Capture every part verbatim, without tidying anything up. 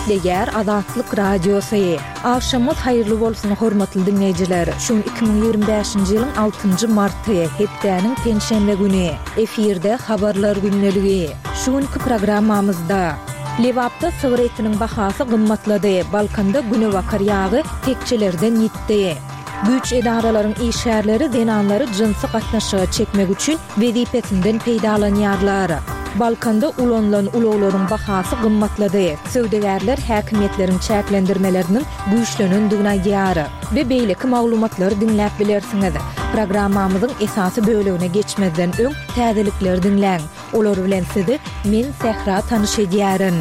Degär Azatlyk Radiosu. Akşamyz haýyrly bolsun hormatly dinleýijiler. Şu iki bin ýygrimi beşinji ýylyň altynjy marty, hepdeniň penşenbe güni. Efirde habarlar günneligi. Şuňky programmamyzda Lewapda sygyr etiniň bahasy gymmatlady. Balkanda güne wakar ýagy tekçelerden ýitdi. Güç edaralaryň işgärleri denanlary jynsy gatnaşyga çekmek üçin wedipetinden peýdalanýarlar. Balkanda ulanlan ulaglaryň bahasy gymmatlady. Söwdegärler häkimetleriň çäklendirmeleriniň güýçlenendigine aýdýar. Ve beýleki maglumatlary dinläp bilersiňiz. Programmamyzyň esasy bölegine geçmeden öň täzelikleri dinläň. Olar bilen sizi men Sehra tanyş edýärin.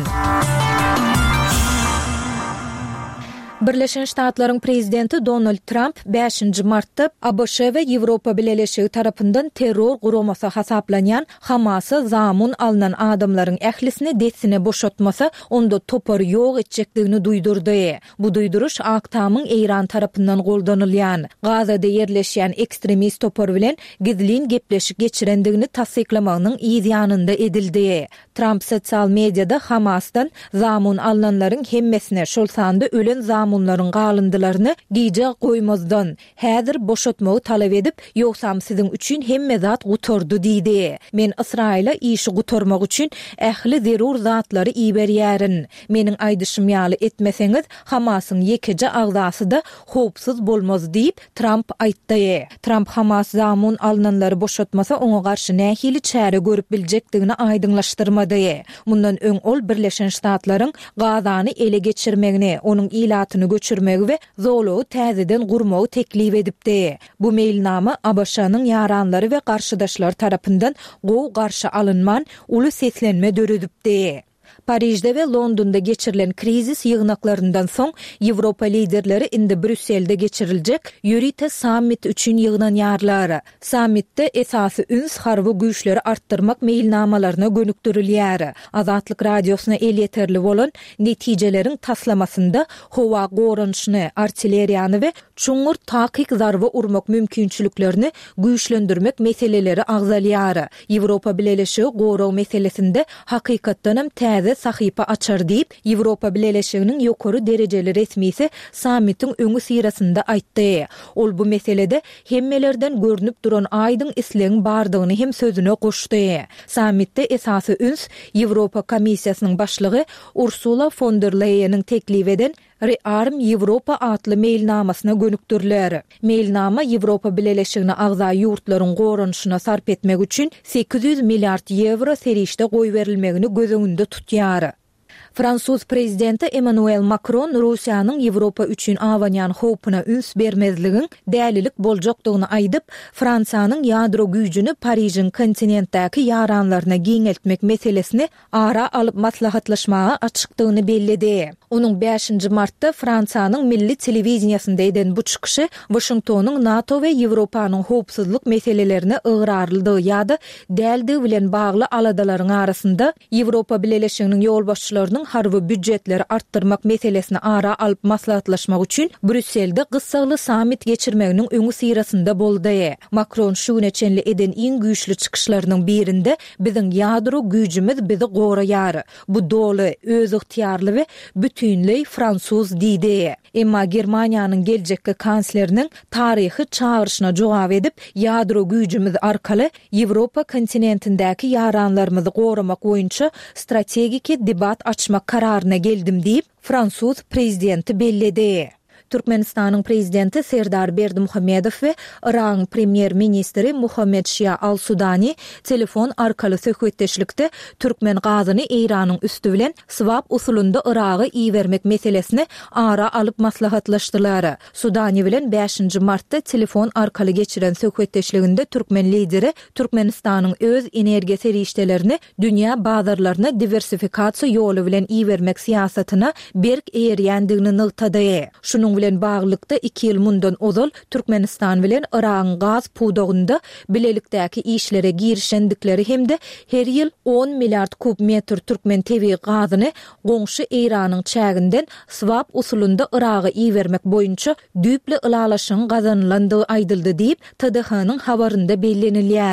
Birleşen Ştatlaryň prezidenti Donald Trump beşinji martda A B Ş we Ýewropa Birleşigi tarapyndan terror guramasy hasaplanýan Hamasy zamun alynan adamlaryň ählisini desine boşatmasa onda topar ýok etjekdigini duýdurdy. Bu duýduruş Aktamyň Eýran tarapyndan goldanylýan Gazada ýerleşýän ekstremist topar bilen gizlin gepleşik geçirendigini tasdiklamagynyň ýanynda edildi. Trump sosial mediada Hamasdan zamun alynanlaryň hemmesine şol sanda ölen zamun onların galındılarını giýje goýmazdan häzir boşatmagy talap edip ýoksam siziň üçin hemme zat gutordy diýdi. Men Israila işi gutormak üçin ähli zerur zatlary iberýärin. Meniň aýdyşym ýaly etmeseňiz Hamasyň ýekiji agzasy da howpsuz bolmaz diýip Trump aýtdy. Trump Hamas zamun alynanlary boşatmasa oňa garşy nähili çäre görüp biljekdigini aýdyňlaşdyrmady. Mundan öň ol Birleşen Ştatlaryň Gazany ele geçirmegini, onuň ilatyny göçürmegi we zolugy täzeden gurmagy teklip edipdi. Bu mailnama A B Ş'nyň ýaranlary we garşydaşlary tarapyndan gowy garşy alynman uly seslenme döredipdi. Parijde we Londonda geçirilen krizis ýygnaklaryndan soň Ýewropa liderleri indi Brüsselde geçiriljek Eurite Summit üçin ýygnan. Summitde esasy üns harby güýçleri artdyrmak mailnamalaryna gönükdirilýär. Azatlyk Radiosyna el ýeterli bolan netijeleriň taslamasynda howa gorunçyny, artilleriýany we çuňur takyk zarba urmak mümkinçiliklerini güýçlendirmek meseleleri agzalýar. Ýewropa Birleşigi goraw meselesinde hakykatdan hem täze sahypa açar diýip Ýewropa Birleşiginiň ýokary derejeli resmisi sammitiň öňü sirasynda aýtdy. Ol bu meselede hemmelerden görünüp duran aýdyň isleň bardygyny hem sözüne goşdy. Sammitde esasy üns Ýewropa Komissiýasynyň başlygy Ursula von der Leyen'in teklip eden Rearm Ýewropa atly mailnamasyna gönükdirilýär. Mailnama Ýewropa Birleşigine agza ýurtlaryň gorunçyna sarp etmek üçin sekiz ýüz milliard ýewro serişde goý berilmegini göz öňünde tutýar. Fransuz prezidenti Emmanuel Macron Russiýanyň Ýewropa üçin awanýan howpuna üns bermezligiň dälilik boljakdygyny aýdyp, Fransiýanyň ýadro güýjüni Parijiň kontinentdäki ýaranlaryna giňeltmek meselesini ara alyp maslahatlaşmaga açykdygyny bellidi. Onuň beşinji martda Fransiýanyň milli telewiziýasynda eden bu çykyşy Washingtonyň NATO we Ýewropanyň howpsuzlyk meselelerini ıgrarlydygy ýa-da däldi bilen bagly aladalaryň arasynda Ýewropa Birleşiginiň ýol başçylarynyň harby büdjetleri arttırmak meselesini ara alıp maslahatlaşmak üçin Brüsselde gysgaly summit geçirmeginiň öňü sirasynda boldy. Macron şu neçenli eden iň güýçli çykyşlarynyň birinde biziň ýadro güýjimiz bizi goraýar. Bu doly, öz ıhtiýarly we bütünlei Fransuz diýdi. Emma Germaniýanyň geljekki kansleriniň taryhy çağırşyna jogap edip ýadro güýjimiz arkaly Ýewropa kontinentindäki ýaranlarymyzy goramak boýunça strategik debat açmak kararına geldim diýip Fransuz prezidenti belledi. Türkmenistanyň prezidenti Serdar Berdimuhammedow we Iran premier ministri Muhammed Şia al-Sudani telefon arkaly söhbetdeşlikde Türkmen gazyny Eýranyň üstü bilen swap usulunda Iragy iýermek meselesini ara alyp maslahatlaşdylar. Sudani bilen beşinji martda telefon arkaly geçiren söhbetdeşliginde Türkmen lideri Türkmenistanyň öz energiýa serişdelerini dünýä bazarlaryna diversifikasiýa ýoly bilen iýermek siýasatyna berk eýerýändigini nygtady. Şunun bilen baglykda iki ýyl mundan ozal Türkmenistan bilen Iran gaz pudogunda bilelikdäki işlere girişendikleri hemde her ýyl on milliard kub metr Türkmen tebi gazyny goňşy Eýranyň çäginden swap usulunda Iragy iýermek boýunça düýpli ılalaşyň gazanlandygy aýdyldy diýip T D H-nyň habarynda bellenilýär.